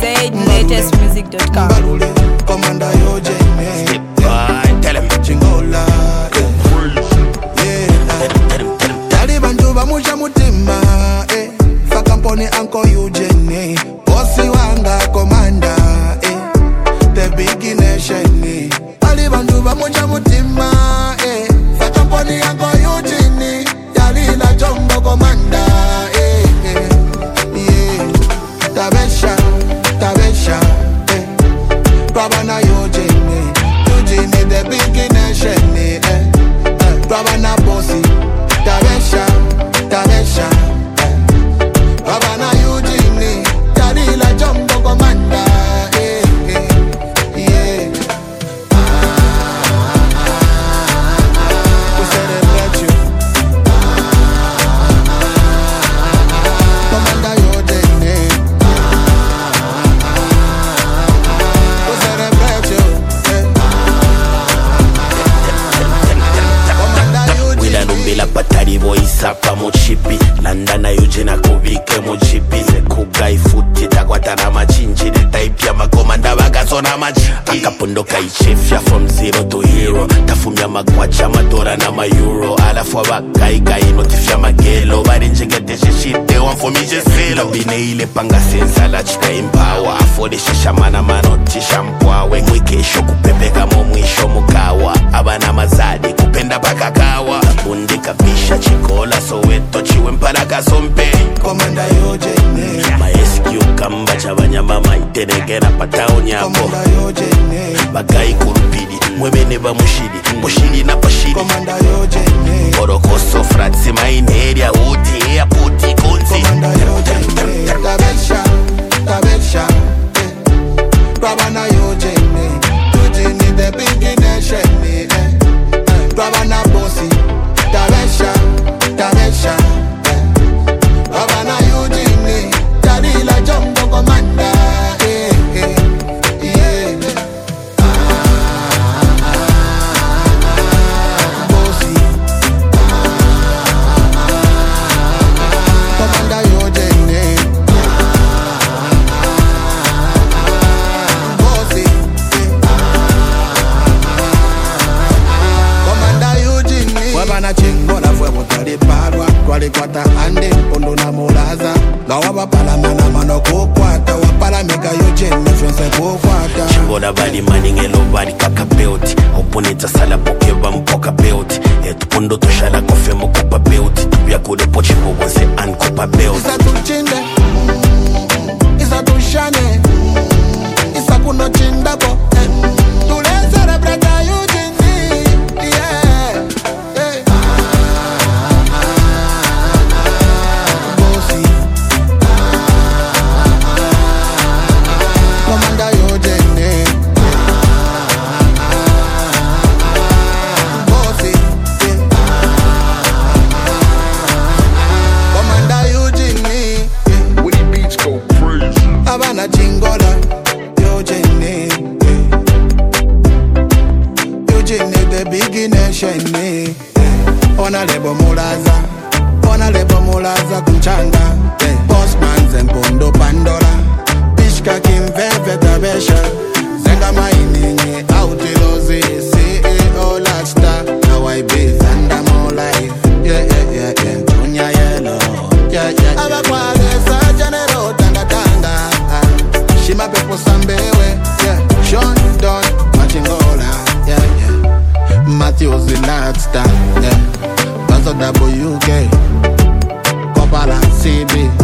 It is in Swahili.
ZLatestmusic.com. Commander Eugene. Step by, tell him. Chingola. Taliban tuba musha mutima. Fakamponi Uncle Eugene. Bossy wanga commander. The big nation. Taliban tuba musha mutima. Fakamponi Uncle Eugene. Yalila jumbo commander. Tabesha, Tabesha, Rabana Eugene, Eugene the big nation, Rabana Bossy, Tabesha, Tabesha, Rabana Eugene, Dalila Jumbo Commander, we celebrate you, Commander Eugene. Wilalumbila patari boisa pa mochipi Landana Eugene kubike mochipi Zekuga ifuti takwatana machinchi Netaipia makomanda bakasona machiki Akapundoka ichefya from zero to hero Tafumya magwacha madora na mayuro Alafu abakaikai notifya magelo Barinjegete shishite wanfumishe selo Bine ile panga sensa la chika impawa Afode shishamana manotisha mpwawe Mwikesho kupepeka mwisho mukawa Abana mazadi kupenda pakakawa Bundi kabisha chikola Soweto chiwe mpalaka sompe Commander Eugene. Maescu kamba chabanyama maiteregera patao nyako Commander Eugene. Bagai kurupidi mwemene ba mushidi na pashidi Commander Eugene. Orokoso fratsi maineria uti airport konzi Commander Eugene. Tabesha, Tabesha, Rabana Eugene. Eugene the big nation, Rabana Bossy, Tabesha, Tabesha, Rabana Eugene, Dalila Jumbo Commander, Bossy, Commander Eugene, Bossy, Commander Eugene. Wabana chingola fue botari parwa, kwali kwata ande pondo na molaza. Gawaba palamana mano kukwata, wapalamika Eugene fiance kukwata. Chimbola bali maningelo bali kakapeuti Oponeta sala poke mpoka peuti Etupondo toshala kofe mokopa peuti Tupia kule pochi mowonse ankopa peuti Isa tuchinde, Isa tushane, Isa kuno chindabo. Tule celebrate Eugene, yeah. Bossy, Commander Eugene. Bossy, Commander Eugene. When the beats go crazy. Havana Chingola, Eugene. Eugene the big nation. Honorable Mulaza Kunchanga. Postman Zempondo Pandora. Pishka Kim Veve Tabesha. Zenga Mainini, Autilozi, CEO Lasta. Now I be under more life. Yeah. Tunya yellow. Yeah. Abakwage General Tanga. Shima Pepo Sambewe. Yeah. Sean Don Machingola. Yeah. Matthews in Lasta. Yeah. Bazo WK. Kopala CB.